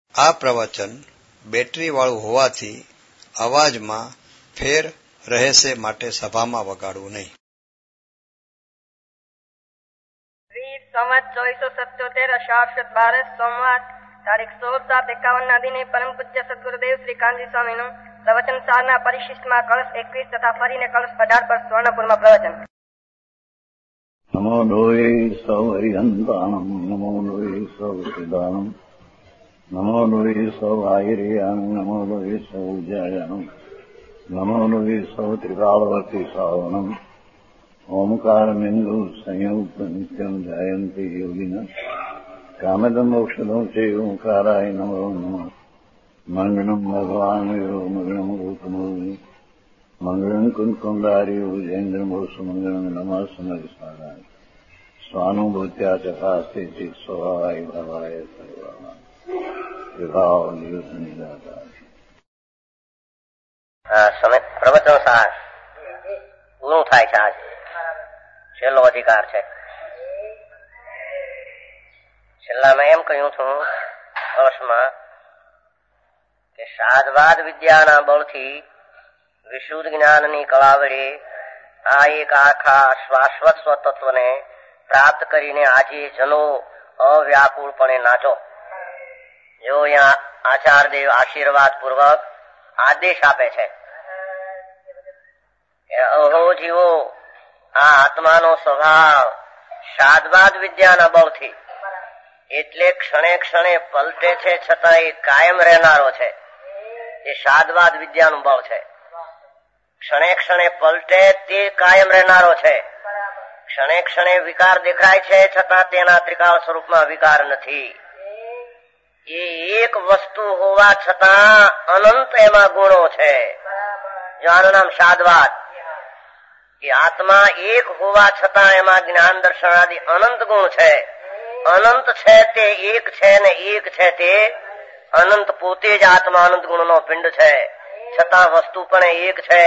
આ પ્રવચન બેટરી વાળું હોવાથી અવાજમાં ફેર રહેશે, માટે સભામાં વગાડવું નહીં. संवत 2477 अषाढ़ 12 सोमवार तारीख 16/7/51 दिने परम पूज्य सद्गुरुदेव श्री कांजी स्वामी નું પ્રવચન સારના પરિશિષ્ટમાં કળશ 21 તથા ફરીને કળશ 18 પર સ્વર્ણપુરમાં પ્રવચન. નમો લોહી સૌ હરિહંતાણમ, નમો લોહી સૌ સિદ્ધાણમ, નમો લોહી સૌ આયર્યાણમ, નમો લોહી સૌ જયાણમ, નમો લોહી સૌ ત્રિકાળવતી સાવણમ. ઓમકારમિંદુ સંયુક્ત નિત્યમ જયંતિ યોગિના કામદમ મોક્ષદમ છે ઓંકારાય નમો નમઃ. મંગળમ ભગવાન મંગળમ ગૌતમોની મંગળમ કુંકુંડારી ઉજેન્દ્રમોષ મંગળમ નમઃ સમયસારાય સ્વાનુભૂત્યા ચકાસ્તે ચિત સ્વભાવાય ભાવાય સર્વા વિભાવ નિદાતા. પ્રવચન સાર પૂરું થાય છે. આજે છેલ્લો અધિકાર છે. છેલ્લા મેં એમ કહ્યું છું વર્ષમાં કે સાધવાદ વિદ્યાના બળથી વિશુદ્ધ જ્ઞાનની કળા વડે આ એક આખા શાશ્વત સ્વતત્વને પ્રાપ્ત કરીને આજે જનો અવ્યાકુળપણે નાચો. જો અહીંયા આચાર્યદેવ આશીર્વાદ પૂર્વક આદેશ આપે છે કે અહો જીવો, આ આત્માનો સ્વભાવ સાધવાદ વિદ્યાના બળથી એટલે ક્ષણે ક્ષણે પલટે છે, છતાં એ કાયમ રહેનારો છે. એ સાધવાદ વિદ્યાનું બળ છે. ક્ષણે ક્ષણે પલટે તે કાયમ રહેનારો છે. ક્ષણે ક્ષણે વિકાર દેખાય છે, છતાં તેના ત્રિકાળ સ્વરૂપમાં વિકાર નથી. એ એક વસ્તુ હોવા છતાં અનંત એમાં ગુણો છે. આનું નામ સાધવાદ. એ આત્મા એક હોવા છતાં એમાં જ્ઞાન દર્શન આદિ અનંત ગુણ છે. અનંત છે તે એક છે, ને એક છે તે અનંત. પોતે જ આત્મા અનંત ગુણનો પિંડ છે, છતાં વસ્તુ પણ એક છે.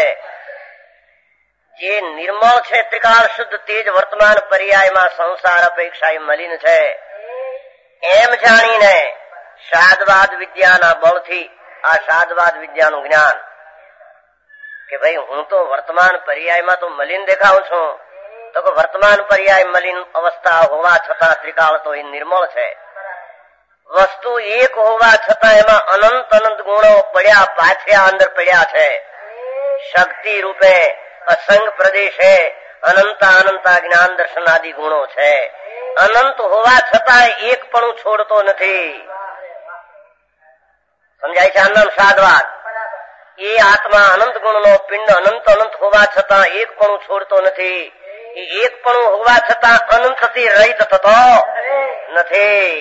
જે નિર્મળ છે ત્રિકાળ શુદ્ધ તે જ વર્તમાન પર્યાયમાં સંસાર અપેક્ષા મલિન છે. એમ જાણીને સાધવાદ વિદ્યાના બળથી આ સાધવાદ વિદ્યાનું જ્ઞાન કે ભાઈ હું તો વર્તમાન પર્યાયમાં તો મલિન દેખાઉં છું, તો કે વર્તમાન પર્યાય મલિન અવસ્થા હોવા છતાં ત્રિકાળ તો એ નિર્મળ છે. વસ્તુ એક હોવા છતાં એમાં અનંત અનંત ગુણો પડ્યા પાછ્યા અંદર પડ્યા છે. શક્તિ રૂપે અસંગ પ્રદેશે અનંતા અનંતા જ્ઞાન દર્શન આદિ ગુણો છે. અનંત હોવા છતાં એક પણ છોડતો નથી. સમજાય છે? આનું નામ સાધવાદ. એ આત્મા અનંત ગુણનો પિંડ અનંત અનંત હોવા છતાં એક પણ છોડતો નથી. એ એક પણ હોવા છતાં અનંતથી રહિત થતો નથી.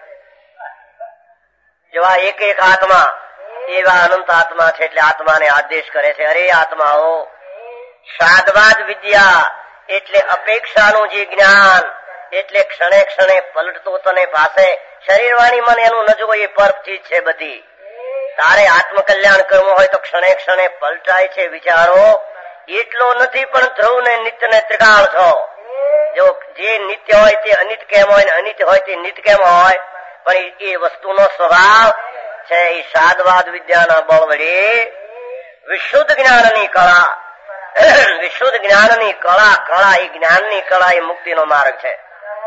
જેવા એક એક આત્મા એવા અનંત આત્મા છે. એટલે આત્માને આદેશ કરે છે, અરે આત્માઓ, સાધવાદ વિદ્યા એટલે અપેક્ષાનું જે જ્ઞાન, એટલે ક્ષણે ક્ષણે પલટતો તને પાસે શરીર વાણી મન એનું ન જોવો, એ પર ચીજ છે બધી. તારે આત્મકલ્યાણ કરવું હોય તો ક્ષણે ક્ષણે પલટાય છે વિચારો. એટલો નથી પણ ધ્રુવ ને નિત્ય ને ત્રિકાળ છો. જો જે નિત્ય હોય તે અનિત્ય કેમ હોય, ને અનિત્ય હોય તે નિત્ય કેમ હોય, પણ એ વસ્તુનો સ્વભાવ છે. એ સાધવાદ વિદ્યાના બળ વડે વિશુદ્ધ જ્ઞાનની કળા, વિશુદ્ધ જ્ઞાનની કળા એ જ્ઞાનની કળા એ મુક્તિનો માર્ગ છે.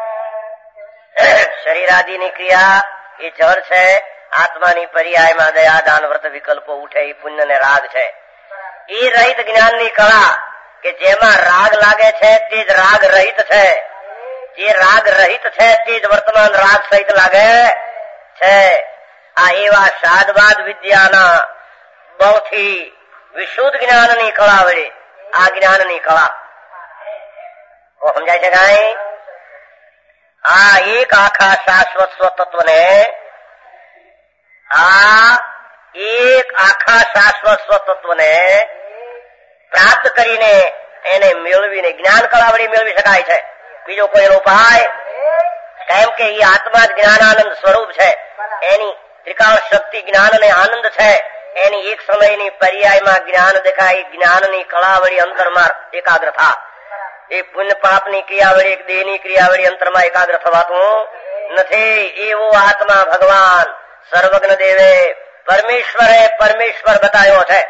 શરીરાદિની ક્રિયા એ જળ છે. આત્માની પર્યાયમાં દયા દાન વ્રત વિકલ્પો ઉઠે એ પુણ્ય ને રાગ છે. એ રહિત જ્ઞાનની કળા કે જેમાં રાગ લાગે છે તે જ રાગ રહિત છે. જે રાગ રહિત છે તે જ વર્તમાન રાગ સહિત લાગે છે. આ એવા સાધવાદ વિદ્યાના બળથી વિશુદ્ધ જ્ઞાનની કળા વડે આ જ્ઞાનની કળા સમજાય છે કાંઈ? આ એક આખા શાશ્વત સ્વતત્વને, આ એક આખા શાશ્વત સ્વતત્વને પ્રાપ્ત કરીને એને મેળવીને જ્ઞાન કળા વડે મેળવી શકાય છે. બીજો કોઈ ઉપાય? કેમ કે એ આત્મા જ જ્ઞાનાનંદ સ્વરૂપ છે. એની ત્રિકાળ શક્તિ જ્ઞાન અને આનંદ છે. એની એક સમયની પર્યાયમાં જ્ઞાન દેખાય. જ્ઞાનની કળા વડે અંતરમાં એકાગ્ર થા. એ પુણ્ય પાપની ક્રિયા વડે, દેહની ક્રિયા વડે અંતરમાં એકાગ્ર થવાતું નથી. એવો આત્મા ભગવાન સર્વજ્ઞ દેવે પરમેશ્વર બતાવ્યો છે.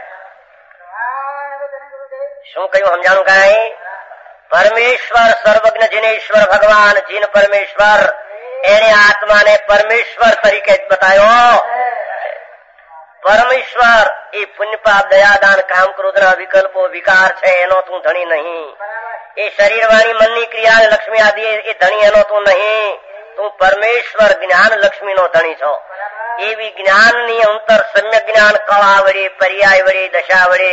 શું કહ્યું સમજાણું કઈ? પરમેશ્વર સર્વજ્ઞ જીનેશ્વર ભગવાન જીન પરમેશ્વર એને આત્માને પરમેશ્વર તરીકે જ બતાવ્યો. પરમેશ્વર એ પુણ્ય પાપ દયાદાન કામ ક્રોધના વિકલ્પો વિકાર છે એનો તું ધણી નહીં. એ શરીર વાણી મનની ક્રિયા લક્ષ્મી આદિ એ ધણી એનો તું નહીં. તું પરમેશ્વર જ્ઞાન લક્ષ્મી નો ધણી છો. એવી જ્ઞાનની અંતર સમ્યક જ્ઞાન કળા વડે પર્યાય વડે દશા વડે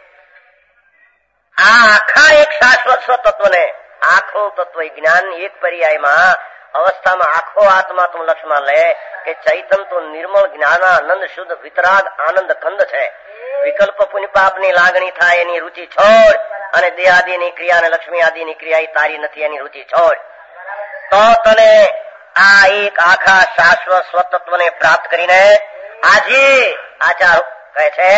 આ આખા એક શાશ્વત સ્વતત્વને આખું તત્વ જ્ઞાન એક પર્યાયમાં અવસ્થામાં આખો આત્મા તું લક્ષ્યમાં લે કે ચૈતન તો નિર્મળ જ્ઞાનાનંદ શુદ્ધ વિતરાગ આનંદ કંદ છે. વિકલ્પ પુણ્ય પાપની લાગણી થાય એની રુચિ છોડ અને દેહાદિની ક્રિયા અને લક્ષ્મી આદિની ક્રિયા તારી નથી એની રુચિ છોડ. તો તને આ એક આખા શાશ્વત સ્વતત્વને પ્રાપ્ત કરીને આજે આચાર કહે છે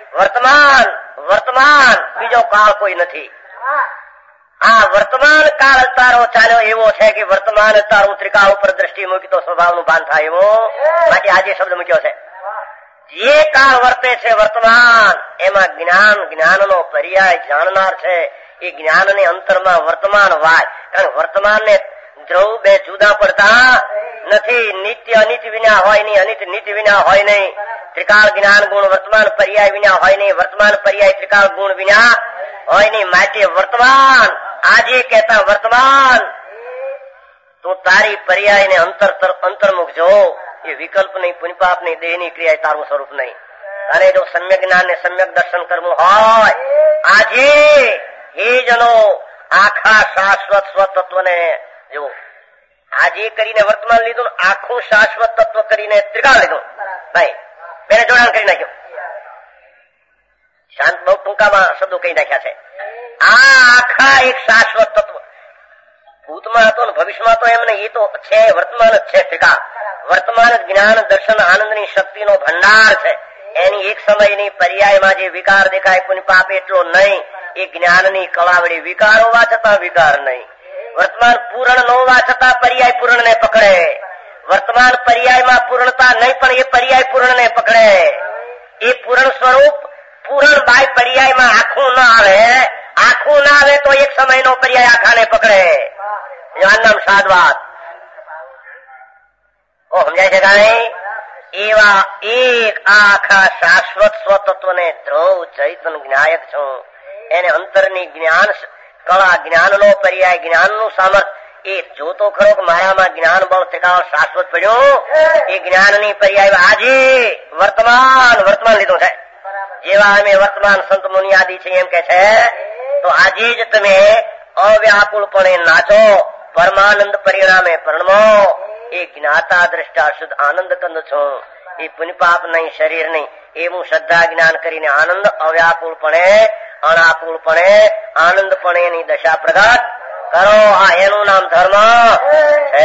વર્તમાન બીજો કાળ કોઈ નથી. આ વર્તમાન કાળ તારો ચાલ્યો એવો છે કે વર્તમાન તારું ત્રિકાળ ઉપર દ્રષ્ટિ મૂકી તો સ્વભાવનું ભાન થાય એવો માટે આજે શબ્દ મૂક્યો છે. જે કાળ વર્તે છે વર્તમાન એમાં જ્ઞાનનો પર્યાય જાણનાર છે. એ જ્ઞાનને અંતરમાં વર્તમાન વાય. કારણ વર્તમાનને ધ્રુવ બે જુદા પડતા નથી. નિત્ય અનિત્ય વિના હોય નહીં, અનિત્ય નિત્ય વિના હોય નહીં. ત્રિકાળ જ્ઞાન ગુણ વર્તમાન પર્યાય વિના હોય નહીં, વર્તમાન પર્યાય ત્રિકાળ ગુણ વિના હોય નહીં. માટે વર્તમાન આજે કહેતા વર્તમાન તું તારી પર્યાય ને અંતર્મુખ જો. એ વિકલ્પ નહીં, પુણ્યપાપ નહીં, દેહની ક્રિયા તારું સ્વરૂપ નહીં. અને જો સમ્યક જ્ઞાન ને સમ્યક દર્શન કરવું હોય આજે એ જનો આખા શાશ્વત સ્વતત્વને જો આજે કરીને વર્તમાન લીધું, આખું શાશ્વત તત્વ કરીને ત્રિકાળ લીધું. ભાઈ બેને જોડાણ કરી નાખ્યું. શાંત બહુ ટૂંકામાં શબ્દો કહી નાખ્યા છે. આ આખા એક શાશ્વત તત્વ ભૂતમાં હતો ને ભવિષ્યમાં તો એમ નહીં, એ તો છે વર્તમાન જ છે. ત્રિકાળ વર્તમાન જ્ઞાન દર્શન આનંદની શક્તિનો ભંડાર છે. એની એક સમયની પર્યાયમાં જે વિકાર દેખાય પુણ્ય પાપ એટલો નહીં. એ જ્ઞાનની કળાવડી વિકાર હોવા છતાં વિકાર નહીં. વર્તમાન પૂર્ણ ન હોવા છતાં પર્યાય પૂર્ણ ને પકડે. વર્તમાન પર્યાયમાં પૂર્ણતા નહીં પણ એ પર્યાય પૂર્ણ ને પકડે. એ પૂર્ણ સ્વરૂપ પૂર્ણ બાય પર્યાયમાં આખું ના આવે. આખું ના આવે તો એક સમયનો પર્યાય આખાને પકડે. આનું નામ સાદવાદ. સમજાય છે કાંઈ? એવા એક આખા શાશ્વત સ્વતત્વને ધ્રુવ ચૈતન જ્ઞાયક છું. એને અંતરની જ્ઞાન કળા જ્ઞાનનો પર્યાય જ્ઞાનનું સામર્થ્ય એ જોતો ખરો કે મારામાં જ્ઞાન બળ ત્રિકાળ શાશ્વત પડ્યું. એ જ્ઞાનની પર્યાય આજે વર્તમાન લીધું છે. જેવા અમે વર્તમાન સંત મુનિ આદિ છે એમ કે છે તો આજે જ તમે અવ્યાકુળપણે નાચો, પરમાનંદ પરિણામે પરણમો. એ જ્ઞાતા દ્રષ્ટા શુદ્ધ આનંદ કંદ છું. એ પુણ્યપાપ નહીં, શરીર નહીં, એવું શ્રદ્ધા જ્ઞાન કરીને આનંદ અવ્યાકુળપણે અનાકુળપણે આનંદપણે એની દશા પ્રગટ કરો. આ એનું નામ ધર્મ છે.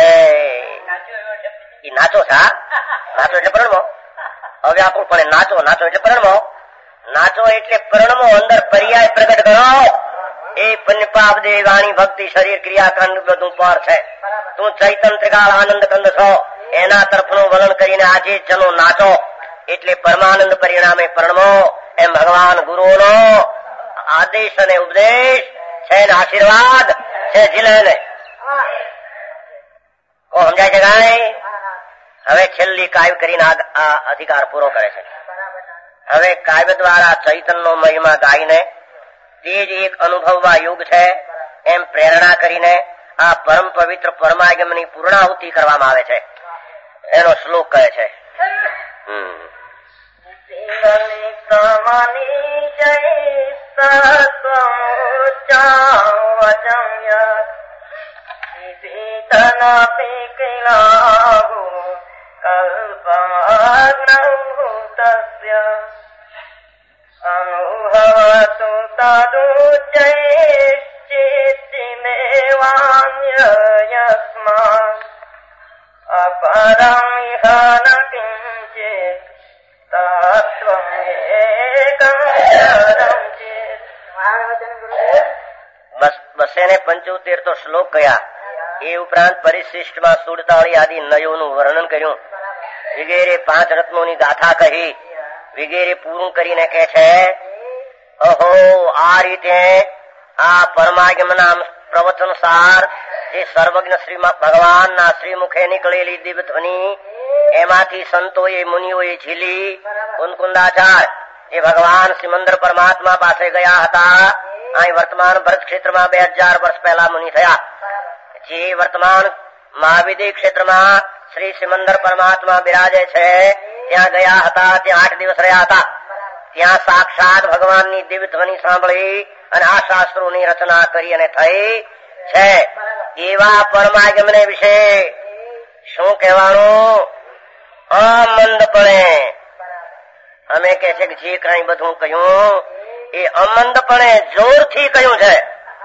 એ નાચો છે. નાચો એટલે પરણમો. અવ્યાકુળપણે નાચો એટલે પરણમો. નાચો એટલે પરણમો. અંદર પર્યાય પ્રગટ કરો. એ પુણ્ય પાપ દેહ વાણી ભક્તિ શરીર ક્રિયાકાંડ બધું પર છે. તું ચૈતન ત્રિકાળ આનંદ કંદ છો. એના તરફનું વલણ કરીને આજે ચલો નાચો. એટલે પરમાનંદ પરિણામે પરણમો. એમ ભગવાન ગુરુનો આદેશ અને ઉપદેશ છે ને આશીર્વાદ છે. જીલે સમજાય છે કાંઈ? હવે છેલ્લી કાવ્ય કરીને આ અધિકાર પૂરો કરે છે. હવે કાવ્ય દ્વારા ચૈતનનો મહિમા ગાઈને તે જ એક અનુભવવા યુગ છે એમ પ્રેરણા કરીને આ પરમ પવિત્ર પરમાગમની પૂર્ણાહુતિ કરવામાં આવે છે. એનો શ્લોક કહે છે અનુભવતુ તદુચૈશ્ચિત્તિમેવાન્યયસ્માન અપરં ઇહ ન કિંચિત તત્વં એકં શરં ચેત. 275 તો શ્લોક ગયા. એ ઉપરાંત પરિશિષ્ટમાં 47 આદિ નયોનું વર્ણન કર્યું. વગેરે 5 રત્નોની ગાથા કહી વગેરે પૂરું કરીને કહે છે, ઓહો આ રીતે આ પરમાગમના પ્રવચન સાર જે સર્વજ્ઞ શ્રી ભગવાનના શ્રી મુખે નીકળેલી દિવ્ય ધ્વનિ એમાંથી સંતોએ મુનિઓએ ઝીલી કુંકુંદાચાર્ય એ ભગવાન સિમંદર પરમાત્મા પાસે ગયા હતા. અહીં વર્તમાન ભરત ક્ષેત્રમાં 2000 વર્ષ પહેલા મુનિ થયા. જે વર્તમાન મહાવિદ્ય ક્ષેત્રમાં શ્રી સિમંદર પરમાત્મા બિરાજે છે ત્યાં ગયા હતા. ત્યાં 8 દિવસ રહ્યા હતા. ત્યાં સાક્ષાત ભગવાનની દિવ્ય ધ્વનિ સાંભળી અને આ શાસ્ત્રોની રચના કરી અને થઈ છે. એવા પરમાગમને વિશે શું કહેવાનું? અમંદપણે અમે કે છે કે જે કઈ બધું કહ્યું એ અમંદપણે જોરથી કહ્યું છે,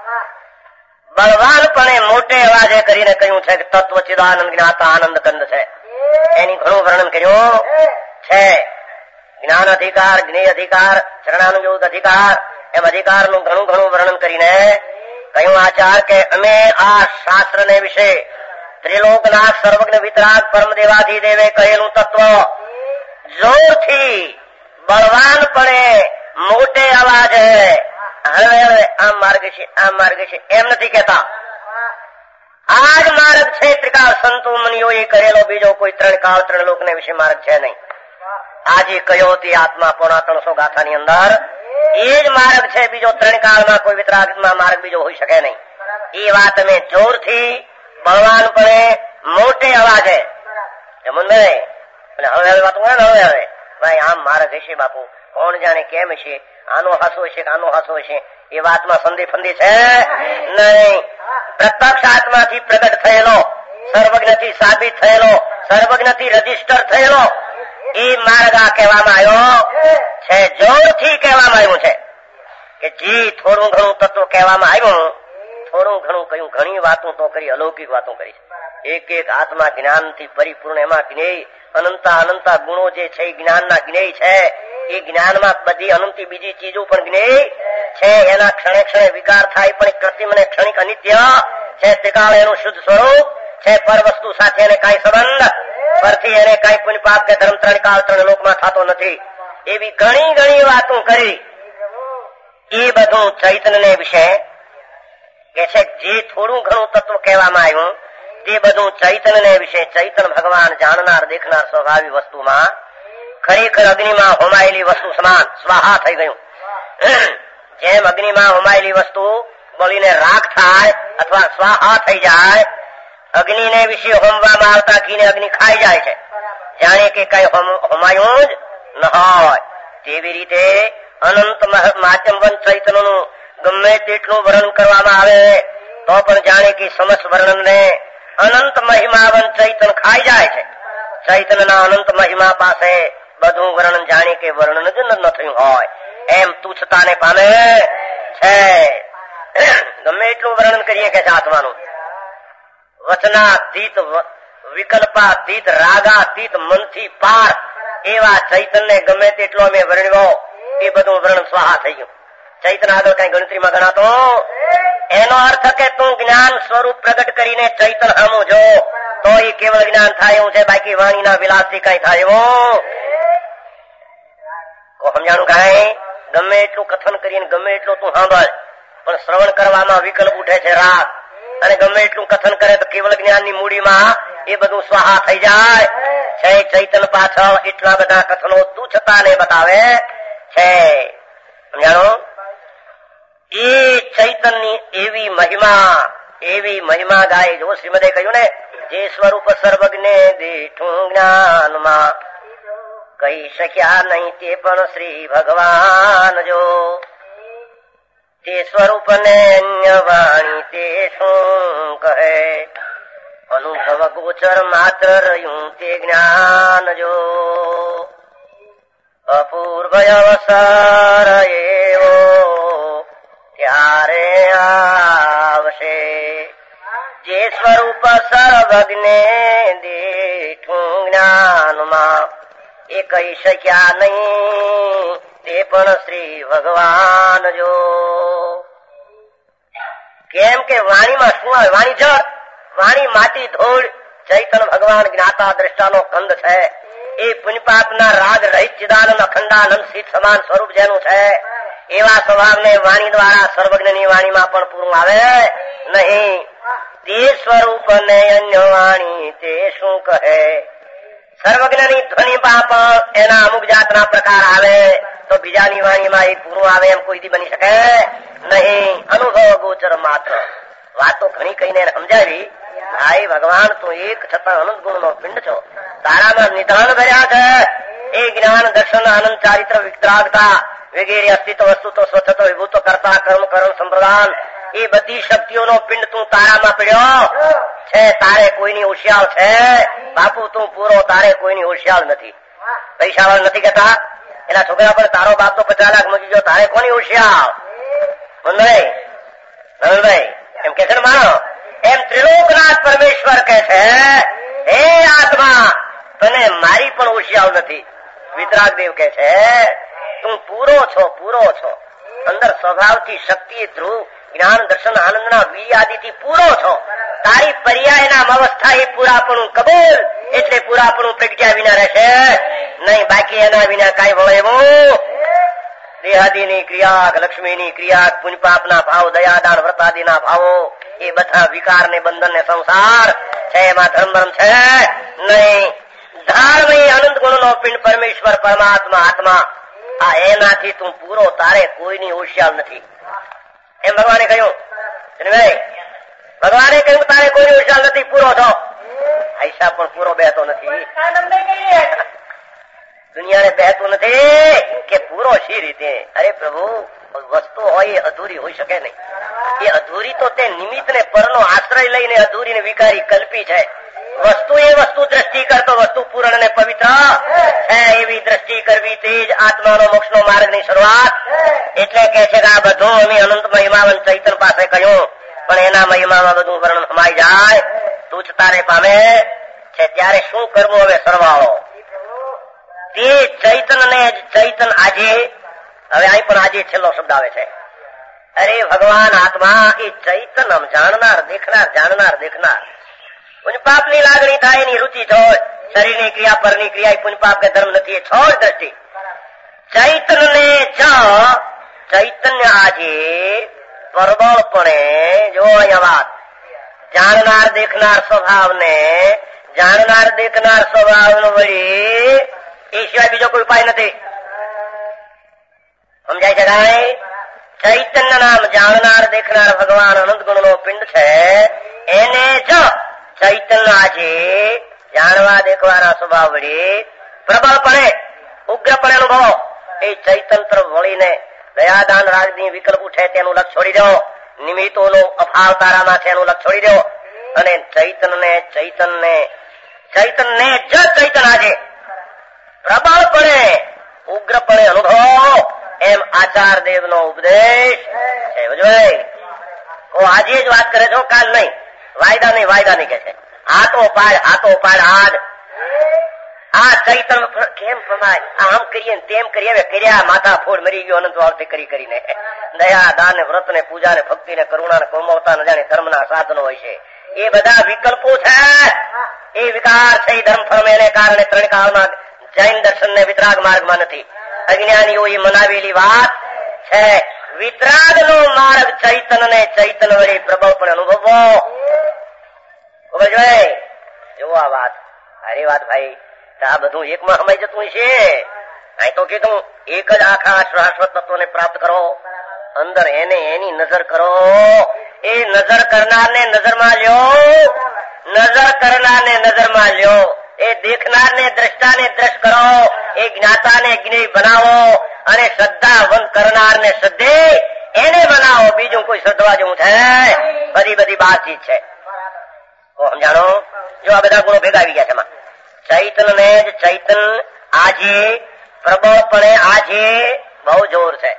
બળવાનપણે મોટે અવાજે કરીને કહ્યું છે કે તત્વ ચિદાનંદ જ્ઞાતા આનંદ કંદ છે. એની ઘણું વર્ણન કર્યું છે. જ્ઞાન અધિકાર, જ્ઞેય અધિકાર, ચરણાનુયોગ અધિકાર એમ અધિકારનું ઘણું વર્ણન કરીને કહ્યું આચાર કે અમે આ શાસ્ત્રને વિશે ત્રિલોકનાથ સર્વજ્ઞ વિતરાગ પરમ દેવાધિદેવે કહેલું તત્વ જોરથી બળવાનપણે મોટે અવાજે હવે આ માર્ગ છે એમ નથી કહેતા. આ જ માર્ગ છે. ત્રિકાળ સંતો મુનિઓએ કરેલો બીજો કોઈ 3 કાળ 3 લોકને વિશે માર્ગ છે નહીં. આજે કયો તે આત્મા પોણા 300 ગાથાની અંદર એ જ માર્ગ છે. બીજો 3 કાળમાં કોઈ વિતરાગમાં માર્ગ બીજો હોઈ શકે નહીં. એ વાત અમે જોરથી બળવાનપણે મોટે અવાજે જમનભાઈ હવે વાતો કરે ને હવે ભાઈ આમ માર્ગ હશે બાપુ, કોણ જાણે કેમ હશે, આનો હાસો હશે કે આનો હાસો હશે એ વાતમાં સંધિ ફંદી છે નહીં. પ્રત્યક્ષ આત્માથી પ્રગટ થયેલો, સર્વજ્ઞથી સાબિત થયેલો, સર્વજ્ઞથી રજીસ્ટર થયેલો એ માર્ગ આ કહેવામાં આવ્યો છે. જોરથી કહેવામાં આવ્યું છે કે જે થોડું ઘણું તત્વ કહેવામાં આવ્યું, થોડું ઘણું કહ્યું, ઘણી વાતો તો કરી, અલૌકિક વાતો કરી. એક આત્મા જ્ઞાનથી પરિપૂર્ણ, એમાં જ્ઞેય અનંતા ગુણો જે છે એ જ્ઞાનના જ્ઞેય છે. એ જ્ઞાનમાં બધી અનંતી બીજી ચીજો પણ જ્ઞેય છે. એના ક્ષણે ક્ષણે વિકાર થાય પણ કૃત્રિમ અને ક્ષણિક અનિત્ય છે. ત્રિકાળ એનું શુદ્ધ સ્વરૂપ છે. પર વસ્તુ સાથે એને કાંઈ સંબંધ, પરથી એને કાંઈ પુણ્ય પાપ કે ધર્મ 3 કાળ 3 લોકમાં થતો નથી. એવી ઘણી વાતો કરી. એ બધું ચૈતન્ય વિશે કે છે. જે થોડું ઘણું તત્વ કહેવામાં આવ્યું તે બધું ચૈતન્ય વિશે, ચૈતન ભગવાન જાણનાર દેખનાર સ્વભાવી વસ્તુમાં ખરેખર અગ્નિમાં હોમાયેલી વસ્તુ સમાન સ્વાહા થઈ ગયું. જેમ અગ્નિમાં હોમાયેલી વસ્તુ બળીને રાખ થાય અથવા સ્વાહા થઈ જાય, અગ્નિને વિશે હોમવામાં આવતા ઘીને અગ્નિ ખાઈ જાય છે, જાણે કે કઈ હોમાયું જ ન હોય. તેવી રીતે અનંત માચંબન ચૈતનનું ગમે તેટલું વર્ણન કરવામાં આવે તો પણ જાણે કે સમસ્ત વર્ણનને અનંત મહિમાવન ચૈતન ખાઈ જાય છે. ચૈતનના અનંત મહિમા પાસે બધું વર્ણન જાણે કે વર્ણન જ ન થયું હોય એમ તુચ્છતાને પામે છે. ગમે એટલું વર્ણન કરીએ કે આત્માનું, વચનાતીત, વિકલ્પાતીત, રાગાતીત, મનથી પાર એવા ચૈતનને ગમે તેટલો અમે વર્ણ્યો એ બધું વર્ણન સ્વાહા થઈ ગયું. ચૈતન આગળ કઈ ગણતરીમાં ગણાતો. એનો અર્થ કે તું જ્ઞાન સ્વરૂપ પ્રગટ કરીને ચૈતન હમું જો તો એ કેવળ જ્ઞાન થાય એવું છે. બાકી વાણીના વિલાસથી કઈ થાય એવું સમજાણું કઈ? ગમે એટલું કથન કરીને ગમે એટલું તું સાંભળ પણ શ્રવણ કરવામાં વિકલ્પ ઉઠે છે રાગ, અને ગમે એટલું કથન કરે તો કેવળ જ્ઞાનની મૂડીમાં એ બધું સ્વાહા થઈ જાય છે. ચૈતન પાછળ એટલા બધા કથનો તુચ્છતાને બતાવે છે. સમજાણો? એ ચૈતનની એવી મહિમા ગાય. જો શ્રીમદે કહ્યું ને, જે સ્વરૂપ સર્વજ્ઞે દીઠું જ્ઞાનમાં કહી શક્યા નહીં તે પણ શ્રી ભગવાન જો. તે સ્વરૂપને અન્ય વાણી તે શું કહે, અનુભવ ગોચર માત્ર રહ્યું તે જ્ઞાન જો. અપૂર્વ અવસર એવો ત્યારે આવશે, જે સ્વરૂપ સર્વજ્ઞે દીઠું જ્ઞાનમાં એ કહી શક્યા નહીં તે પણ શ્રી ભગવાન જો. કેમ કે વાણીમાં શું આવે? વાણી જળ, વાણી માટી ધૂળ ચૈતન ભગવાન જ્ઞાતા દ્રષ્ટાનો કંદ છે. એ પુણ્યપાપના રાગ રહિત ચિદાનંદ અખંડાનંદ શીત સમાન સ્વરૂપ જેનું છે એવા સ્વભાવને વાણી દ્વારા સર્વજ્ઞની વાણીમાં પણ પૂરું આવે નહીં. તે સ્વરૂપને અન્ય વાણી તે શું કહે? સર્વજ્ઞની ધ્વનિમાં પણ એના અમુક જાતના પ્રકાર આવે તો બીજાની વાણીમાં એ પૂરું આવે એમ કોઈ દી બની શકે નહીં. અનુભવ ગોચર માત્ર. વાતો ઘણી કહીને સમજાવી. ભાઈ ભગવાન તું એક છતાં અનંત ગુણનો પિંડ છો. તારામાં નિધાન ભર્યા છે. એ જ્ઞાન દર્શન આનંદ ચારિત્ર વિતરાગતા વગેરે અસ્તિત્વ વસ્તુ તો સ્વચ્છતો વિભૂતો કરતા કર્મ કરણ સંપ્રદાન એ બધી શક્તિઓનો પિંડ તું તારામાં પીડ્યો છે. તારે કોઈની હોશિયાર છે બાપુ તું પૂરો. તારે કોઈની હોશિયાર નથી. પૈસા વાળા નથી કેતા એના છોકરા પર તારો બાપ તો 50 લાખ મૂકી ગયો. તારે કોની હોશિયાર? નંદભાઈ એમ કે છે ને માનો એમ ત્રિલોકનાથ પરમેશ્વર કે છે હે આત્મા તને મારી પણ હોશિયાર નથી. વિતરાગ દેવ કે છે તું પૂરો છો પૂરો છો. અંદર સ્વભાવથી શક્તિ ધ્રુવ જ્ઞાન દર્શન આનંદના વીર આદિથી પૂરો છો. તારી પર્યાયના અવસ્થા એ પૂરાપણું કબૂલ એટલે પૂરાપણું પ્રગટ્યા વિના રહેશે નહીં. બાકી એના વિના કાંઈ વળે એવું દેહાદીની ક્રિયા લક્ષ્મીની ક્રિયા પુણ્યપાપના ભાવ દયાદાન વ્રતાદિના ભાવો એ બધા વિકાર ને બંધન ને સંસાર છે. એમાં ધર્મ છે નહીં. ધારમય અનંત ગુણનો પિંડ પરમેશ્વર પરમાત્મા આત્મા આ એનાથી તું પૂરો. તારે કોઈની હોશિયાર નથી એમ ભગવાને કહ્યું. ભગવાને કહ્યું તારે કોઈની હોશિયાર નથી પૂરો છો. આયશા પણ પૂરો બેહતો નથી. દુનિયાને બેહતું નથી કે પૂરો શી રીતે? અરે પ્રભુ વસ્તુ હોય એ અધૂરી હોઈ શકે નહીં. એ અધૂરી તો તે નિમિત્ત ને પરનો આશ્રય લઈને અધૂરી ને વિકારી કલ્પી છે. વસ્તુ એ વસ્તુ દ્રષ્ટિ કરતો વસ્તુ પૂર્ણ ને પવિત્ર છે એવી દ્રષ્ટિ કરવી તે જ આત્માનો મોક્ષનો માર્ગની શરૂઆત. એટલે કે છે કે આ બધું અમે અનંત મહિમાવન ચૈતન પાસે કહ્યું પણ એના મહિમામાં બધું વર્ણન સમાઈ જાય તુચ્છતાને પામે છે. ત્યારે શું કરવું હવે સરવાળો? તે ચૈતન ને ચૈતન આજે હવે અહીં પણ આજે છેલ્લો શબ્દ આવે છે. અરે ભગવાન આત્મા એ ચૈતન જાણનાર દેખનાર જાણનાર દેખનાર. પુણ્યપાપની લાગણી થાય એની રુચિ છોડ. શરીરની ક્રિયા પરની ક્રિયા પુણ્યપાપ કે ધર્મ નથી એ છોડ દ્રષ્ટિ. ચૈતન ને ચૈતન્ય આજે પરબળપણે જો અહીંયા વાત જાણનાર દેખનાર સ્વભાવને જાણનાર દેખનાર સ્વભાવનો વળી એ સિવાય બીજો કોઈ ઉપાય નથી. સમજાય છે કાંઈ? ચૈતન્ય નામ જાણનાર દેખનાર ભગવાન અનંત ગુણનો પિંડ છે. એને જ ચૈતન્ય આજે જાણવા દેખવાના સ્વભાવ વળી પ્રબળપણે ઉગ્રપણે અનુભવો. એ ચૈતન તરફ વળીને દયાદાન રાગની વિકલ્પ ઉઠે તેનું લક્ષ છોડી દો. નિમિત્તોનો અભાવ તારામાં છે એનું લક્ષ છોડી દો અને ચૈતનને જ ચૈતન આજે પ્રબળપણે ઉગ્રપણે અનુભવ એમ આચાર દેવનો ઉપદેશ છે. બજવાય આજે જ વાત કરે છો કાલ નહીં. વાયદા નહીં કે છે. હાથો પાડ આજ આ ચૈતન કેમ પ્રમાય આમ કરીએ તેમ કરીએ હવે કર્યા માથા ફોડ મરી ગયો અનંત વાવતે કરીને. દયા દાન વ્રત ને પૂજા ને ભક્તિ ને કરુણા ને કોમવતા ન જાણે ધર્મના સાધનો હોય છે. એ બધા વિકલ્પો છે. એ વિકાર છે ધર્મ ફર્મ એને કારણે ત્રણ કાળમાં જૈન દર્શન ને વિતરાગ માર્ગમાં નથી. અજ્ઞાનીઓ એ મનાવેલી વાત છે. વિતરાગ નો માર્ગ ચૈતન ને ચૈતન વળી પ્રબળપણે અનુભવો. જોવો આ વાત. અરે વાત ભાઈ આ બધું એકમાં સમાઈ જતું છે. અહીં તો કીધું એક જ આખા શાશ્વત તત્વને પ્રાપ્ત કરો. અંદર એને એની નજર કરો. એ નજર કરનારને નજરમાં લ્યો. એ દેખનારને દ્રષ્ટાને દ્રષ્ટ કરો. એ જ્ઞાતાને જ્ઞેય બનાવો અને શ્રદ્ધાવંત કરનારને શ્રદ્ધે એને બનાવો. બીજું કોઈ શ્રદ્ધવા જેવું છે બધી બાતચીત છે. સમજાણો? જો આ બધા ગુણો ભેગા આવી ગયા છે એમાં. ચૈતન ને જ ચૈતન આજે પ્રબળપણે આજે બહુ જોર છે.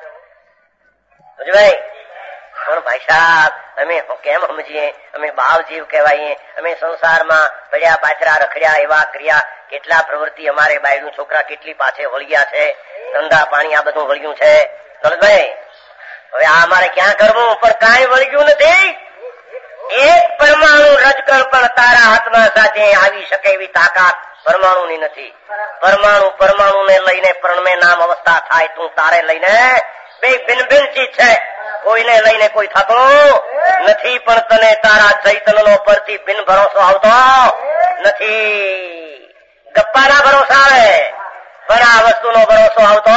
ભાઈ પણ ભાઈ સાહેબ અમે કેમ સમજીએ? અમે બાળ જીવ કહેવાઈએ. અમે સંસારમાં પડ્યા પાછરા રખડ્યા એવા ક્રિયા કેટલા પ્રવૃત્તિ અમારે બાયડું છોકરા કેટલી પાછે વળગ્યા છે. ધંધા પાણી આ બધું વળગ્યું છે. ભાઈ હવે આ અમારે ક્યાં કરવું? પણ કાંઈ વળગ્યું નથી. એક પરમાણુ રજકણ પણ તારા આત્મા સાથે આવી શકે એવી તાકાત પરમાણુની નથી. પરમાણુ પરમાણુને લઈને પરણમે નામ અવસ્થા થાય. તું તારે લઈને બે ભિન્ન ભિન્ન ચીજ છે. કોઈને લઈને કોઈ થતો નથી, પણ તને તારા ચૈતન્યનો પરથી ભિન્ન ભરોસો આવતો નથી. ગપ્પાના ભરોસા આવે પણ આ વસ્તુનો ભરોસો આવતો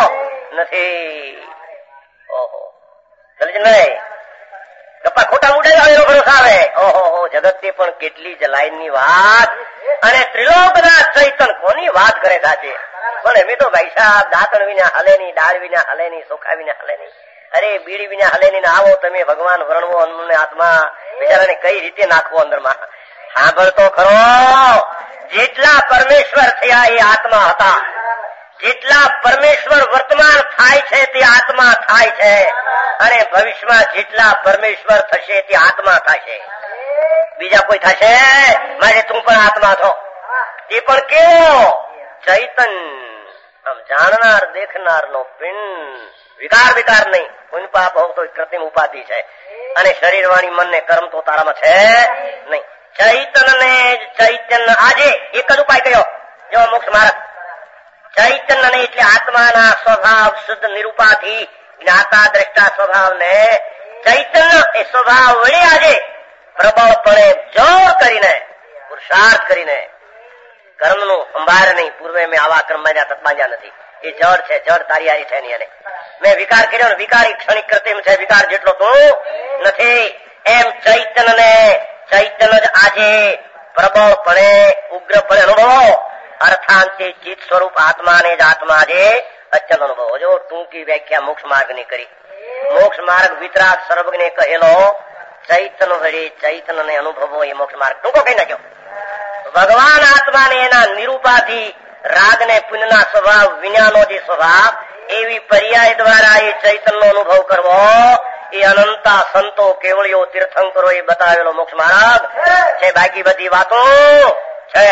નથી. ઓહો દલજીભાઈ, ગપ્પા ખોટા મૂડે આવે એનો ભરોસો આવે. ઓહો જગતની પણ કેટલી જ લાઈનની વાત, અને ત્રિલોકના ચૈતન કોની વાત કરે સાચી. પણ એમ તો ભાઈ સાહેબ દાંતણ વિના હલે નહીં, દાળ વિના હલે નહીં, ચોખા વિના હલે નહીં. અરે બીડી વિના હલે નહીં. આવો તમે ભગવાન વર્ણવો અમને આત્મા બિચારાને કઈ રીતે નાખવો અંદરમાં. સાંભળતો ખરો, જેટલા પરમેશ્વર થયા એ આત્મા હતા. જેટલા પરમેશ્વર વર્તમાન થાય છે તે આત્મા થાય છે, અને ભવિષ્યમાં જેટલા પરમેશ્વર થશે તે આત્મા થશે. બીજા કોઈ થશે માટે તું પણ આત્મા છો. તે પણ કેવો ચૈતન, આમ જાણનાર દેખનાર નો પિંડ. વિકાર વિકાર નહીં. પુણ્ય પાપ હોવ તો કૃત્રિમ ઉપાધિ છે, અને શરીર વાણી મન ને કર્મ તો તારામાં છે નહીં. ચૈતન ને ચૈતન્ય આજે એક જ ઉપાય કયો, જેવો મોક્ષ માર્ગ. ચૈતન્ય ને એટલે આત્માના સ્વભાવ શુદ્ધ નિરૂપાધિ જ્ઞાતા દ્રષ્ટા સ્વભાવ ને ચૈતન્ય એ સ્વભાવ વળી આજે પ્રબળપણે જોર કરીને પુરુષાર્થ કરીને કર્મનું સંભાર નહીં. પૂર્વે મેં આવા કર્મ બાંધ્યા તત બાંધ્યા નથી. એ જળ છે, જળ તારી હારી છે નહીં. અને મેં વિકાર કર્યો ને વિકારી ક્ષણિક કૃત્રિમ છે. વિકાર જેટલો તું નથી. એમ ચૈતન્ય ને ચૈતન્ય જ આજે પ્રબળપણે ઉગ્રપણે અનુભવો. અર્થાંતે ચિત્ત સ્વરૂપ આત્માને જ આત્મા જે અચલ અનુભવો. જો ટૂંકી વ્યાખ્યા મોક્ષ માર્ગ ની કરી. મોક્ષ માર્ગ વિતરાગ સર્વજ્ઞ કહેલો ચૈતન્ય વડે ચૈતન્ય ને અનુભવો એ મોક્ષ માર્ગ ટૂંકો કહી નાખ્યો. ભગવાન આત્માને એના નિરૂપાથી રાગ ને પુણ્યના સ્વભાવ વિજ્ઞાનો જે સ્વભાવ એવી પર્યાય દ્વારા એ ચૈતન્યનો અનુભવ કરવો એ અનંતા સંતો કેવળીઓ તીર્થંકરો એ બતાવેલો મોક્ષ માર્ગ છે. બાકી બધી વાતો છે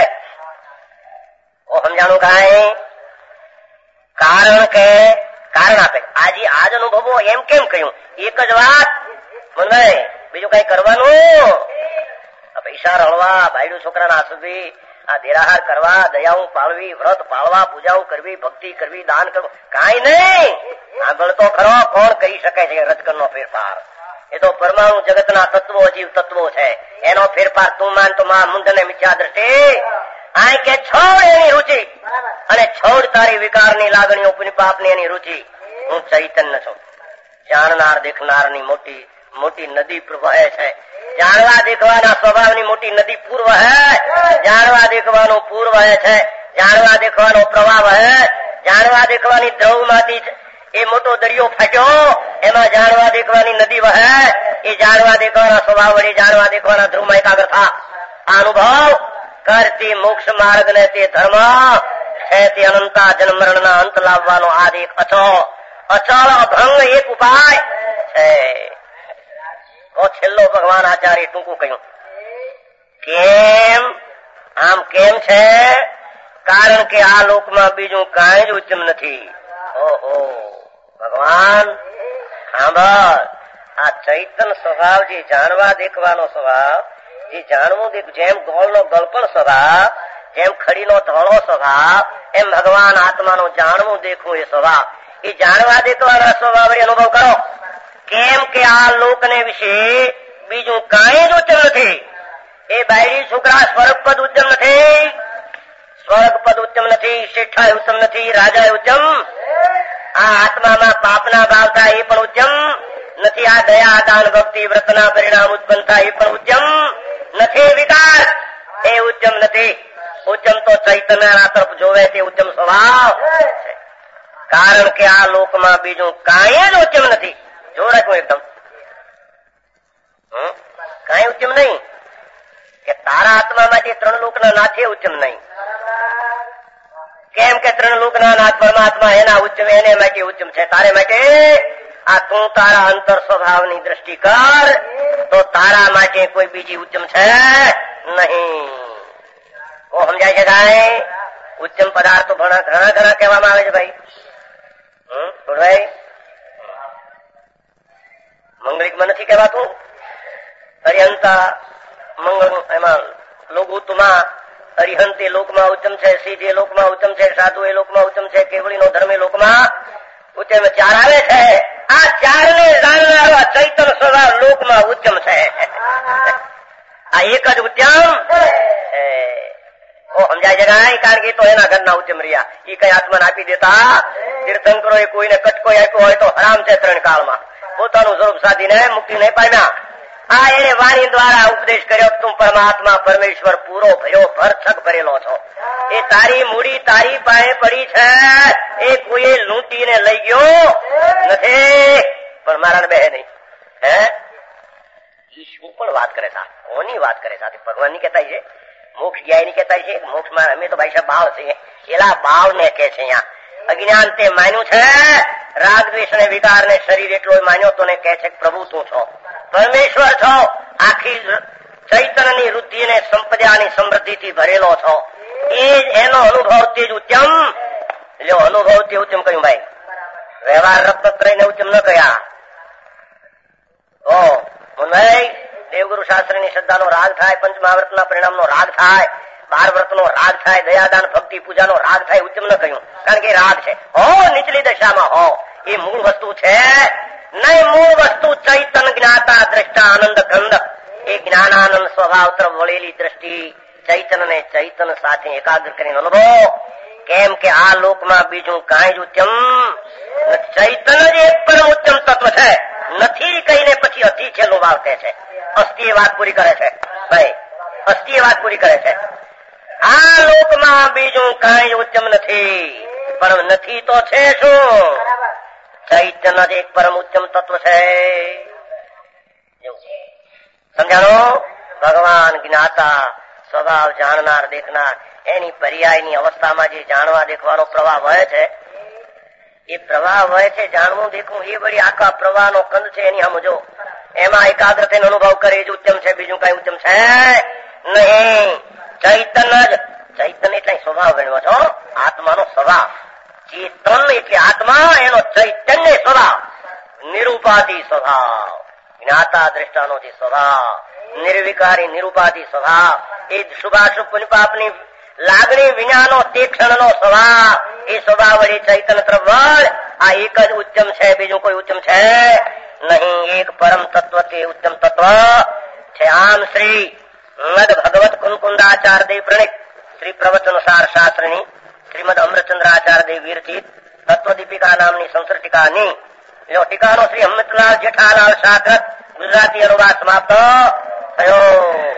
સમજાણું કાંઈ કારણ કે કારણ આપે. આજે આજ અનુભવો એમ કેમ કહ્યું? એક જ વાત મનભાઈ, બીજું કઈ કરવાનું? પૈસા રળવા, ભાઈડું છોકરાના સુધી આ દેરાહાર કરવા, દયાઓ પાળવી, વ્રત પાળવા, પૂજાઓ કરવી, ભક્તિ કરવી, દાન કરવું, કાંઈ નહીં. આગળ તો ખરો કોણ કરી શકે છે રજકણનો ફેરફાર? એ તો પરમાણુ જગતના તત્વો જીવ તત્વો છે. એનો ફેરફાર તું માન તો માં મુંડને મિથ્યા દ્રષ્ટિ આ કે છોડ એની રુચિ, અને છોડ તારી વિકારની લાગણીઓ પુણ્ય પાપની એની રુચિ. હું ચૈતન્ય છું. જાણનાર દેખનારની મોટી મોટી નદી પ્રવાહે છે. જાણવા દેખવાના સ્વભાવની મોટી નદી પૂર વહે. જાણવા દેખવાનું પૂર વહે છે. જાણવા દેખવાનો પ્રવાહ વહે. જાણવા દેખવાની દ્રવમાંથી એ મોટો દરિયો ફાટ્યો, એમાં જાણવા દેખવાની નદી વહે. એ જાણવા દેખવાના સ્વભાવ વડે જાણવા દેખવાના ધ્રુવમાં એકાગ્ર થા. આ અનુભવ કરતી મોક્ષ માર્ગ ને તે ધર્મ છે તે અનંતા જન્મ મરણના અંત લાવવાનો આ એક અચળ અભંગ એક ઉપાય છે. છેલ્લો ભગવાન આચાર્ય ટૂંકું કહ્યું. કેમ? આમ કેમ છે? કારણ કે આ લોકમાં બીજું કાંઈ જ ઉત્તમ નથી. ઓહો ભગવાન સાંભળ, આ ચૈતન સ્વભાવ જે જાણવા દેખવાનો સ્વભાવ, જે જાણવું દેખ, જેમ ગોળનો ગળપણ સ્વભાવ, જેમ ખડીનો ધોળો સ્વભાવ, એમ ભગવાન આત્માનો જાણવું દેખવું એ સ્વભાવ. એ જાણવા દેખવાના સ્વભાવ વડે અનુભવ કરો. કેમ કે આ લોકને વિશે બીજું કાંઈ જ ઉત્તમ નથી. એ બાયડી છોકરા સ્વર્ગ પદ ઉત્તમ નથી. સ્વર્ગ પદ ઉત્તમ નથી. શેઠા ઉત્તમ નથી. રાજા ઉત્તમ. આ આત્મામાં પાપના ભાવ થાય એ પણ ઉત્તમ નથી. આ દયા દાન ભક્તિ વ્રતના પરિણામ ઉત્પન્ન થાય એ પણ ઉત્તમ નથી. વિકાર એ ઉત્તમ નથી. ઉત્તમ તો ચૈતન્ય તરફ જોવે તે ઉત્તમ સ્વભાવ છે. કારણ કે આ લોકમાં બીજું કાંઈ જ ઉત્તમ નથી. જો રાખવું એકદમ કાંઈ ઉત્તમ નહીં. કે તારા આત્મા માટે ત્રણ લોકના નાથે ઉત્તમ નહીં. કેમ કે ત્રણ લોકના નાથ પરમાત્મા એના ઉચ્ચમ, એને માટે ઉત્તમ છે. તારે માટે આ તું તારા અંતર સ્વભાવની દ્રષ્ટિ કર તો તારા માટે કોઈ બીજી ઉત્તમ છે નહીં. ઓ સમજાય છે કાંઈ? ઉત્તમ પદાર્થો ઘણા ઘણા કહેવામાં આવે છે ભાઈ. ભાઈ મંગલિકમાં નથી કહેવાતું. અરિહંતા મંગળ એમાં લોગુતમાં અરિહંત એ લોકમાં ઉત્તમ છે, સિદ્ધ એ લોકમાં ઉત્તમ છે, સાધુ એ લોકમાં ઉત્તમ છે, કેવળીનો ધર્મ એ લોકમાં ઉત્તમ. ચાર આવે છે. આ ચારને જાણનારો ચૈતન્ય સ્વભાવ લોકમાં ઉત્તમ છે. આ એક જ ઉત્તમ સમજાય જગાય, કારણ કે તો એના ઘરના ઉત્તમ રહ્યા. એ કઈ આત્માને આપી દેતા તીર્થંકરો એ કોઈને કટકો આપ્યો હોય તો હરામ છે. 3 કાળમાં પોતાનું સ્વરૂપ સાધીને મુક્તિ નહીં પામ્યા. આ એને વાણી દ્વારા ઉપદેશ કર્યો, તું પરમાત્મા પરમેશ્વર પૂરો ભયો ભરછક ભરેલો છો. એ તારી મૂડી તારી પાસે પડી છે, એ કોઈ લૂંટીને લઈ ગયો નથી. પણ મારા બે નહીં. હે ઈ શું પણ વાત કરે છે? કોની વાત કરે છે? ભગવાન ની કહેતા છે, મોક્ષ ગયા ની કહેતા છે. મોક્ષ માં અમે તો ભાઈ સાહેબ ભાવ છીએ. એલા ભાવ ને કે છે. અહીંયા અજ્ઞાન તે માન્યું છે, રાગ દ્વેષ અને વિકાર ને શરીર એટલો માન્યો તો ને કહે છે પ્રભુ તું છો, પરમેશ્વર છો, આખી ચૈતન્યની વૃદ્ધિ ને સંપદાની સમૃદ્ધિથી ભરેલો છો. એ એનો અનુભવ તે જ ઉત્તમ. એટલે અનુભવ તે ઉત્તમ કહ્યું ભાઈ. વ્યવહાર રત્નત્રયને ઉત્તમ ન કહ્યા. ભાઈ દેવગુરુ શાસ્ત્રની શ્રદ્ધાનો રાગ થાય, પંચમહાવ્રતના પરિણામનો રાગ થાય, 12 વ્રતનો રાગ થાય, દયાદાન ભક્તિ પૂજાનો રાગ થાય, ઉત્તમ ન કહ્યું. કારણ કે રાગ છે. નીચલી દશામાં એ મૂળ વસ્તુ છે નહીં. મૂળ વસ્તુ ચૈતન જ્ઞાતા દ્રષ્ટા આનંદ ગંધ. એ જ્ઞાનાનંદ સ્વભાવ તરફ વળેલી દ્રષ્ટિ ચૈતન ને ચૈતન સાથે એકાગ્ર કરીને અનુભવ. કેમ કે આ લોકમાં બીજું કાંઈ જ ઉત્તમ. ચૈતન જ એક પરમ ઉત્તમ તત્વ છે. નથી કહીને પછી અતિ છેલ્લું ભાવ કહે છે. અસ્થિ એ વાત પૂરી કરે છે ભાઈ. અસ્થિ એ વાત પૂરી કરે છે. આ લોકમાં બીજું કાંઈ ઉત્તમ નથી. પણ નથી તો છે શું? ચૈતન્ય જ એક પરમ ઉત્તમ તત્વ છે. સમજાણો? ભગવાન જ્ઞાતા સ્વભાવ જાણનાર દેખનાર, એની પર્યાયની અવસ્થામાં જે જાણવા દેખવાનો પ્રવાહ વહે છે, એ પ્રવાહ વહે છે જાણવું દેખવું એ વળી આખા પ્રવાહનો કંદ છે. એની સમજો એમાં એકાગ્ર થઈને અનુભવ કરે એ જ ઉત્તમ છે. બીજું કઈ ઉત્તમ છે નહીં. ચૈતન્ય જ. ચૈતન્ય એટલે સ્વભાવ ગણવો છો. આત્માનો સ્વભાવ. ચેતન એટલે આત્મા, એનો ચૈતન્ય સ્વભાવ, નિરૂપાધિ સ્વભાવ, જ્ઞાતા દ્રષ્ટાનો જે સ્વભાવ, નિર્વિકારી નિરૂપાધિ સ્વભાવ, એ શુભાશુભ પુણ્યપાપની લાગણી વિનાનો તે ક્ષણનો સ્વભાવ, એ સ્વભાવ વળી ચૈતન્ય તરફ વળ. આ એક જ ઉત્તમ છે. બીજું કોઈ ઉત્તમ છે નહીં. એક પરમ તત્વ તે ઉત્તમ તત્વ છે. આમ શ્રી મદ ભગવત કુંકુંદાચાર્ય દેવ પ્રણિત શ્રી પ્રવચનસાર શાસ્ત્રની શ્રીમદ અમૃતચંદ્રાચાર્ય દેવ વિરચિત તત્વદીપિકા નામની સંસ્કૃત ટીકાની ટીકાનો શ્રી હિંમતલાલ જેઠાલાલ શાસ્ત્રત ગુજરાતી અનુવાદ સમાપ્ત થયો.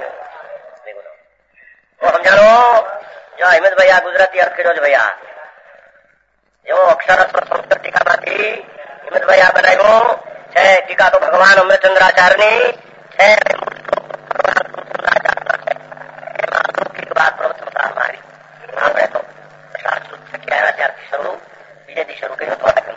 સમજાણો? જો હિંમતભાઈ આ ગુજરાતી અર્થ કર્યો છે ભૈયા. જો અક્ષરસ્વર સંસ્કૃત ટીકામાંથી હિંમતભાઈ આ બનાવ્યો છે. ટીકા તો ભગવાન અમૃતચંદ્રાચાર્યની છે. આપણે તો શાસ્ત્ર શીખ્યા ત્યારથી શરૂ, બીજેથી શરૂ કર્યું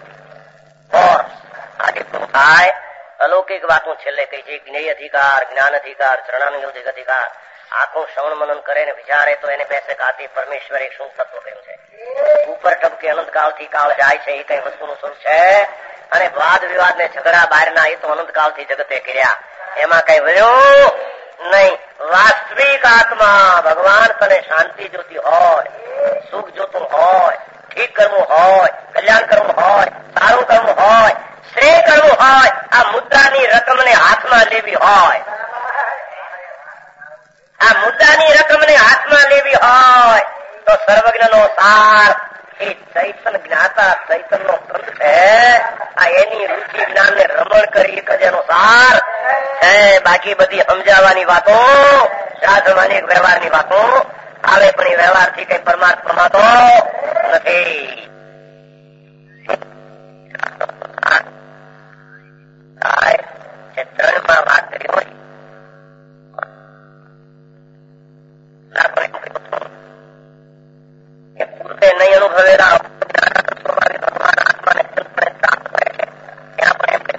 આજે પૂરું થાય. અલૌકિક વાતો છેલ્લે કહી છે. જ્ઞેય અધિકાર, જ્ઞાન અધિકાર, ચરણાનુયોગિક અધિકાર. આખું શ્રવણ મનન કરે ને વિચારે તો એને બેસે કાતી પરમેશ્વરે શું તત્વ કહ્યું છે. ઉપર ટપકે અનંત કાળથી કાળ જાય છે, એ કઈ વસ્તુનું સ્વરૂપ છે. અને વાદ વિવાદ ને ઝઘડા બહારના એ તો અનંત કાળથી જગતે કર્યા. એમાં કઈ વળ્યું નહીં. વાસ્તવિક આત્મા ભગવાન તને શાંતિ જોતી હોય, સુખ જોતું હોય, ઠીક કરવું હોય, કલ્યાણ કરવું હોય, સારું કરવું હોય, શ્રેય કરવું હોય, આ મુદ્દાની રકમને હાથમાં લેવી હોય, આ મુદ્દાની રકમને હાથમાં લેવી હોય તો સર્વજ્ઞનો સાર એ ચૈતન જ્ઞાતા ચૈતનનો કંદ છે. આ એની રુચિ જ્ઞાન ને રમણ કરી એક જ એનો સાર છે. બાકી બધી સમજાવવાની વાતો, સાધવાની વ્યવહારની વાતો આવે, પણ એ વ્યવહારથી કઈ પરમાર્થ પ્રમાતો નથી. ત્રણમાં વાત કરી હોય પૂરતે નહીં અનુભવેલા ભગવાન આત્માને પ્રાપ્ત કરે છે. ત્યાં પણ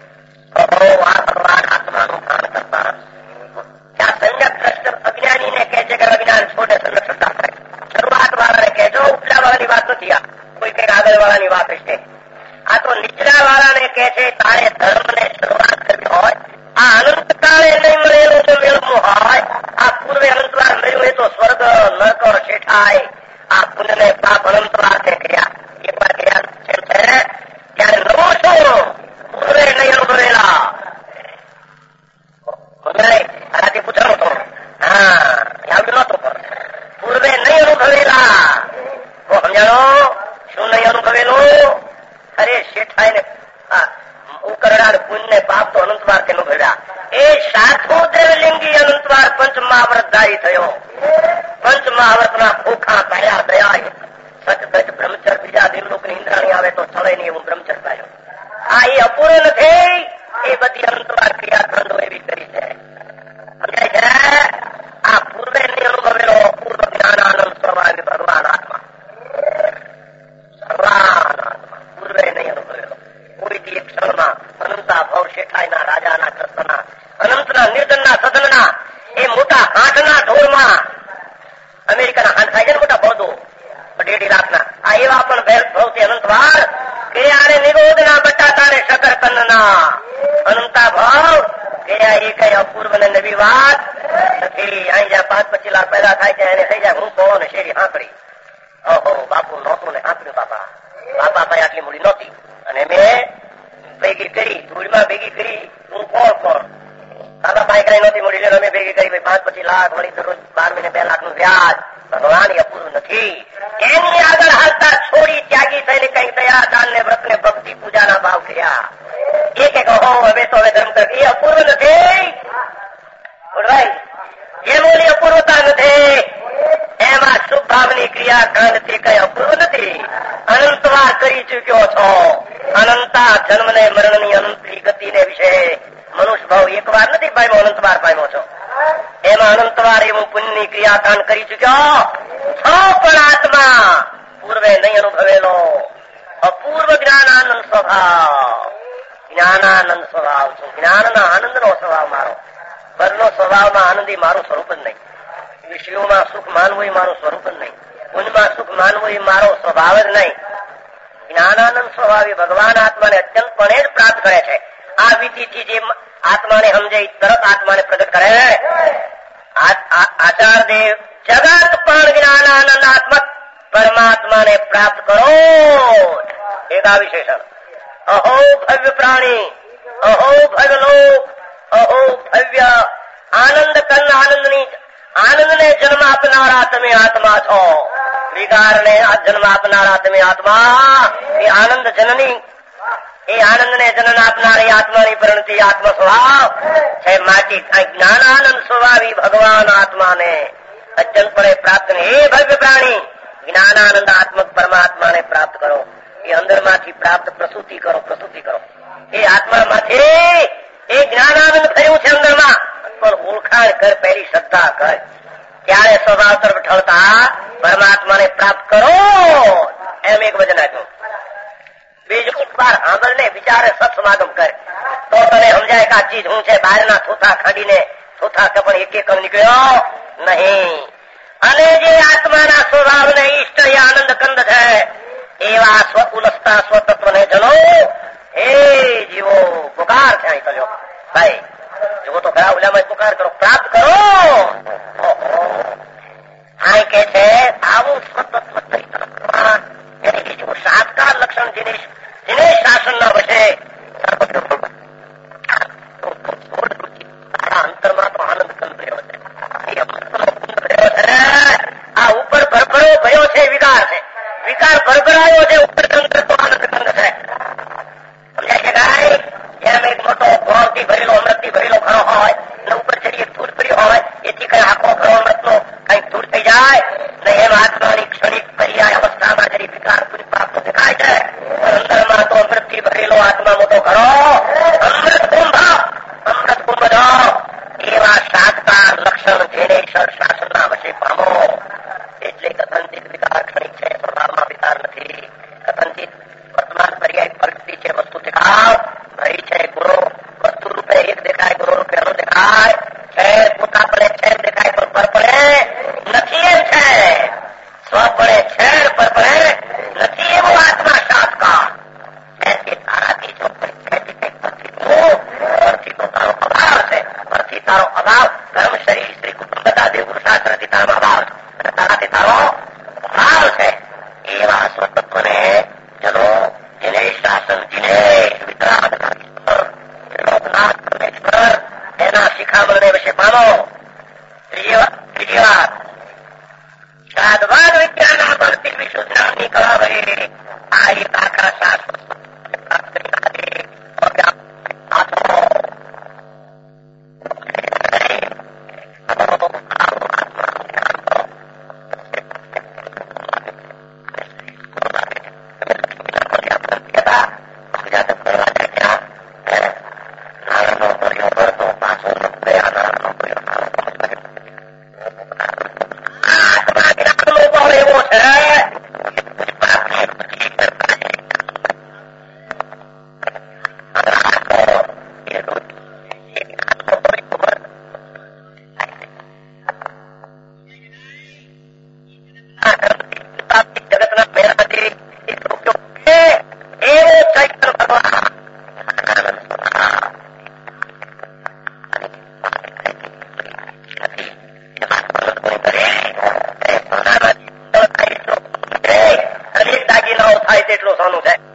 ભગવાન આત્માનું ભાન કરતા ત્યાં સંજક દ્રષ્ટ અજ્ઞાનીને કહે છે કે અજ્ઞાન છોડે સંરક્ષણ થાય. શરૂઆત વાળાને કહેજો, ઉપલા વાળાની વાત નથી. આ કોઈ કઈક આગળ વાળાની વાત છે. આ તો નીચલા વાળાને કહે છે તારે ધર્મને શરૂઆત કરવી હોય, આ અનંત કાળે નહીં મળે થાય. આ પુણ્ય ને પાપ અનંતવાર છે ક્રિયા. એકવાર ક્રિયા છે ત્યારે નવો છો પૂર્વે નહીં અનુભવેલા. આનાથી પૂછવાનું હતો. હા આવ્યું નતું પણ પૂર્વે નહીં અનુભવેલા. તો સમજાણો શું નહીં અનુભવેલું? અરે શેઠાઈ ને ઉકરડા પુણ્ય ને પાપ તો અનંતવાર તેનું ભર્યા. એ સાધુ દેવલિંગી અનંતવાર પંચમહાવ્રતધારી થયો. પંચમહાવ્રતના ખોખા પાયા દયા સચ દચ બ્રહ્મચર બીજા દેવલોક ની ઇન્દ્રાણી આવે તો ચડે નહીં એવું બ્રહ્મચર પાયો. આ એ અપૂર્વ નથી. એ બધી અનંતવાર ક્રિયાખંડો એવી કરી છે. સમજાય છે? આ પૂર્વે નહીં અનુભવેલો અપૂર્વ જ્ઞાન આનંદ સ્વભાવી ભગવાન આત્મા. ભગવાન આત્મા પૂર્વે નહીં અનુભવેલો. કોઈ એક ક્ષણમાં અનંતા ભવ શેઠાઈના રાજાના કૃષ્ણના અનંતના નિર્જનના સદનના એ મોટા હાથના ઢોરમાં અમેરિકાના હાથ થાય છે ને મોટા ભવદો 1.5 લાખના આ એવા પણ ભવથી અનંતવાર કે આને નિરોધના બટાટા ને શકરકંદના અનંતા ભાવ કે આ એ કઈ અપૂર્વ ને નવી વાત નથી. અહીં જ્યાં 5-25 લાખ પેદા થાય છે એને થઈ જાય હું કહો ને શેરી હાંકડી. ઓહો બાપુ નહોતું ને હાંકડ્યું બાપા પાસે આટલી મૂડી નહોતી અને મેં ભેગી કરી ધૂળમાં ભેગી કરી. હું કોણ બાપા પાસે કઈ નહોતી મૂડી લે મેં ભેગી કરી 5-25 લાખ વળી દરરોજ 12 મહિને 2 લાખનું વ્યાજ. ભગવાન અપૂર્વ નથી. એની આગળ હાલતા છોડી ત્યાગી થઈને કઈ થયા દાન ને વ્રત ને ભક્તિ પૂજાના ભાવ કર્યા. એક હવે તો હવે ધર્મ કર. એ અપૂર્વ નથી. જેમ ઓલી અપૂર્વતા નથી એમાં શુભ ભાવની ક્રિયાકાંડ થી કઈ અપૂર્વ નથી. અનંતવાર કરી ચૂક્યો છો. અનંતા જન્મ ને મરણ ની અનંતની ગતિને વિશે મનુષ્ય ભાવ એકવાર નથી પામ્યો, અનંતવાર પામ્યો છો. એમાં અનંતવાર એવું પુણ્યની ક્રિયાકાંડ કરી ચૂક્યો છો. પણ આત્મા પૂર્વે નહીં અનુભવેલો અપૂર્વ જ્ઞાનાનંદ સ્વભાવ. જ્ઞાનાનંદ સ્વભાવ છું. જ્ઞાનના આનંદનો સ્વભાવ મારો. પરનો સ્વભાવમાં આનંદી મારું સ્વરૂપ જ નહીં. વિષયોમાં સુખ માનવું એ મારું સ્વરૂપ જ નહીં. પુણ્યમાં સુખ માનવું એ મારો સ્વભાવ જ નહીં. જ્ઞાનાનંદ સ્વભાવ એ ભગવાન આત્માને અત્યંતપણે જ પ્રાપ્ત કરે છે. આ વિધિથી જે આત્માને સમજે તરત આત્માને પ્રગટ કરે. આચાર્યદેવ જગત પણ જ્ઞાનાનંદાત્મક પરમાત્માને પ્રાપ્ત કરો. એક આ વિશેષણ. અહો ભવ્ય પ્રાણી, અહો ભવ્ય લોક, અહો ભવ્ય આનંદ કંદ આનંદને જન્મ આપનારા તમે આત્મા છો. વિકારને જન્મ આપનારા તમે આત્મા. એ આનંદ જનની એ આનંદને જનન આપનારી આત્માની પરિણતિ આત્મ સ્વભાવ છે. માટી જ્ઞાનાનંદ સ્વભાવી ભગવાન આત્માને અત્યંતપણે પ્રાપ્ત ને એ ભવ્ય પ્રાણી જ્ઞાનાનંદ આત્મક પરમાત્માને પ્રાપ્ત કરો. એ અંદરમાંથી પ્રાપ્ત પ્રસૂતિ કરો. એ આત્મામાંથી એ જ્ઞાનાનંદ થયું છે અંદરમાં. પણ ઓળખાણ કર, પહેલી શ્રદ્ધા કર, ત્યારે સ્વભાવ તરફ ઢળતા પરમાત્માને પ્રાપ્ત કરો. એમ એક વચન આપ્યું. બીજું એકવાર સાંભળ ને વિચારે સત્સમાગમ કર તો તને સમજાય કે આ ચીજ હું છે. બહારના થોથા ખાડીને થોથા પણ એક નીકળ્યો નહીં. અને જે આત્માના સ્વભાવને ઈષ્ટ એ આનંદ કંદ છે એવા સ્વ ઉલસતા સ્વતત્વને જનો હે જીવો પુકાર છે. અહીં કર્યો ભાઈ જુઓ તો ખરા ઓલામાં પુકાર કરો, પ્રાપ્ત કરો. આ કે છે આવું સ્વતત્વ એને બીજું સાતકાર લક્ષણ દિનેશ શાસન ના વશે અંતરમાં તો આનંદ કંદ ભર્યો છે. આ ઉપર ભરભરો ભયો છે વિકાર છે. વિકાર ભરભરાયો છે ઉપર કંદ તો આનંદ કંદ છે. સમજાય છે કાંઈ? જેમ એક મોટો ગોળથી ભરેલો અમૃતથી ભરેલો ખરો હોય ને ઉપર ચડીએ ધૂળ પડી હોય એથી કઈ આખો ખરો અમૃતનો કઈ ધૂળ થઈ જાય ને એમ આત્માની ક્ષણિક પર્યાય અવસ્થામાં જરી વિકાર પાપ દેખાય છે. અંદરમાં તો અમૃતથી ભરેલો આત્મા મોટો ખરો અમૃત કુંભ એવા સાતકાર લક્ષણ જેને શાસનના વશે પામો. એટલે કથનથી વિકાર ક્ષણિક છે, સ્વભાવમાં વિકાર નથી. કથન અને જેનો દિનેશ શાસન દિનેશ વિતરાગ એના શિખામણને વિશે પામો. ત્રીજી વાત, શાદવાદ વિદ્યાના બળથી વિશુદ્ધાની કળા વહી આ એક આખા શાસ્ત્ર થાય તેટલું સોનું છે.